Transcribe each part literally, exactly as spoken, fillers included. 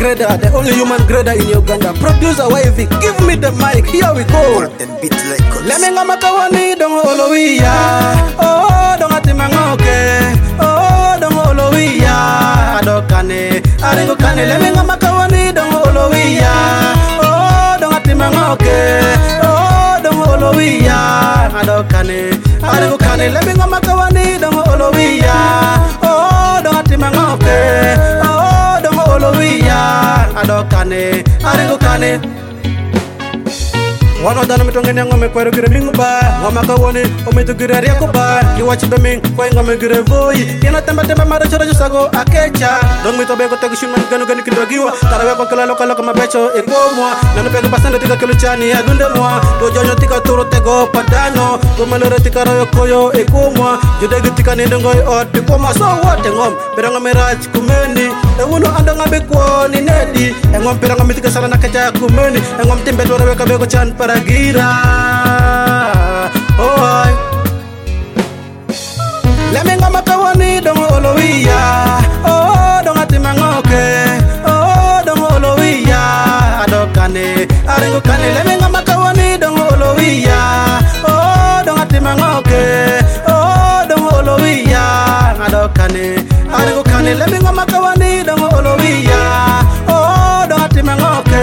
grader, the only human grader in Uganda. Producer Wavy, give me the mic, here we go. Let me ngama kawani dongo olowiya. Oh, dongo timangoke. Oh, dongo olowiya. Adokane, aringo kane. Let me ngama kawani dongo olowiya. Oh, dongo timangoke. Oh, dongo olowiya. Adokane, aringo kane. Let me ngama kawani dongo olowiya. Oh, dongo timangoke. Oh, dongo olowiya. Adokane, aringo kane. One of them tongue and ngome kwero gire mingu ba ngoma kawoni ometo gire ria ko ba ki wachi be min ko ngome gire boy kina tamba tamba mara chora jusago akecha dong mito be ko tegu shimman ganu ganu kindo giwa tarawe ko kala lokalo kama becho e ko mo nanu pe ko pasande tika kilo chani adunde mo do jonyo tika turo tego padano do malore tika royo koyo e ko mo jude tika ne ngoy ot ko mo so wote ngom pero ngome rach kumeni e wono ando ngabe ko ni nedi e ngom pero ngom tika sala nakaja kumeni e ngom timbe do rewe ka be ko chan para gira, oh ay. Lemme ngama kawani dongo olowiya. Oh dongo timangoke. Oh dongo olowiya. Adokane, aringo kane. Lemme ngama kawani dongo olowiya. Oh dongo timangoke. Oh dongo olowiya. Adokane, aringo kane. Lemme ngama kawani dongo olowiya. Oh dongo timangoke.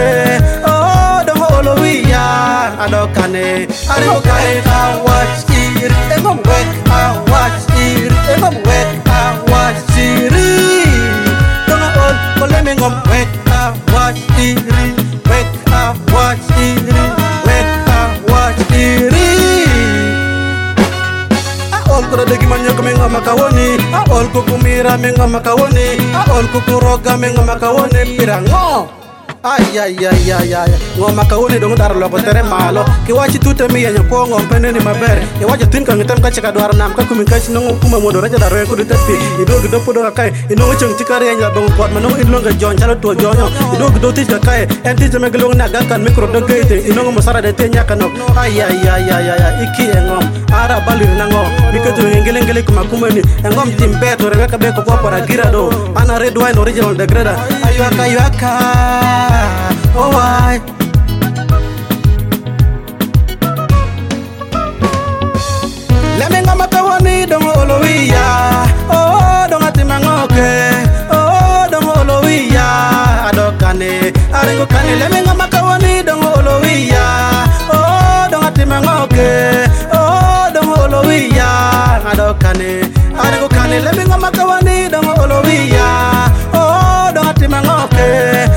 Adokane, adokane, I watch it, engom wek, I watch it, engom wek, I watch it. Donga all, kole mengom wek, I watch it, wek, I watch it, wek, I watch it. All kura degi manyo kamenga makawoni, all kukumira menga makawoni, all kukuroga menga makawoni, pirango. Ay ay ay ay ay ngoma kawoni dong dar loko tere malo ki wachi tute mi yanyo ko ngom peneni maber e wachi tin kan tem ka chika dwar nam ka kumi kachi nongo kuma modo raja daro ko ditepi ido gido podo kai ino chang tikare nya dong kot mano ino nga jon chalo to jonyo ido gido tika kai en tije megelo na gakan mikro do gate ino ngo sara de te nya kanok ay ay ay ay ay iki ngom ara balir nango biketo ngele ngele kuma kumeni ngom timbe to reka be ko para gira do ana red wine original de greda ayaka ayaka. Oh why? Let me ngama kawani dongo olowiya. Oh dongo timangoke. Oh dongo olowiya. Adokane, aringo kane. Let me ngama kawani dongo olowiya. Oh dongo timangoke. Oh dongo olowiya. Adokane, aringo kane. Let me ngama kawani dongo olowiya. Oh dongo timangoke.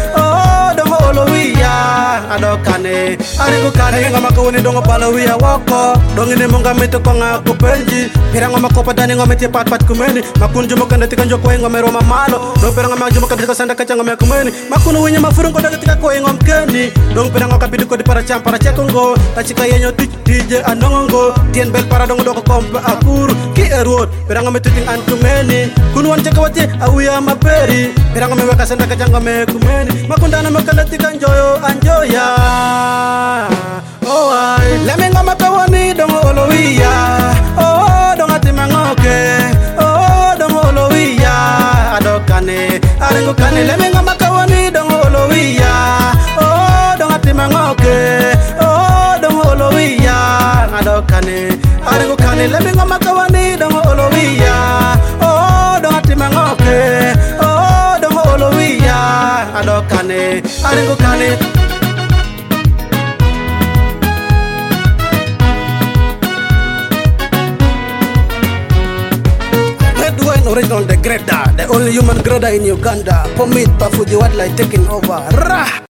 Adokane, aringo kane ngama kawoni dongo palawiya wako dongi ne monga meto ko ngako penji pira ngama ko padani ngama ti pat pat kumeni makun jumo kan tika njoko ngama roma malo do pira ngama jumo kan tika sanda kacha ngama kumeni makun winya mafurun ko daga tika ko ngom keni dong pira ngaka pidu ko di para cham para chekongo tachika yenyo tije anongo tien bel para dongo doko kompa akuru ki erod pira ngama titing an kumeni kun won chakawati awiya maperi pira ngama weka sanda kacha ngama kumeni makundana makala tika njoyo anjoya. Oh ay, let me ngama kawani dongo olowiya. Oh dongo timangoke. Oh dongo olowiya. Adokane, aringo kane. Let me ngama kawani dongo olowiya. Oh dongo timangoke. Oh dongo olowiya. Adokane, aringo kane. Let me ngama kawani dongo olowiya. Oh dongo timangoke. Oh dongo olowiya. Adokane, aringo kane. Original the grader, the only human grader in Uganda. Pomit Pafuji Wadlai taking over. Rah!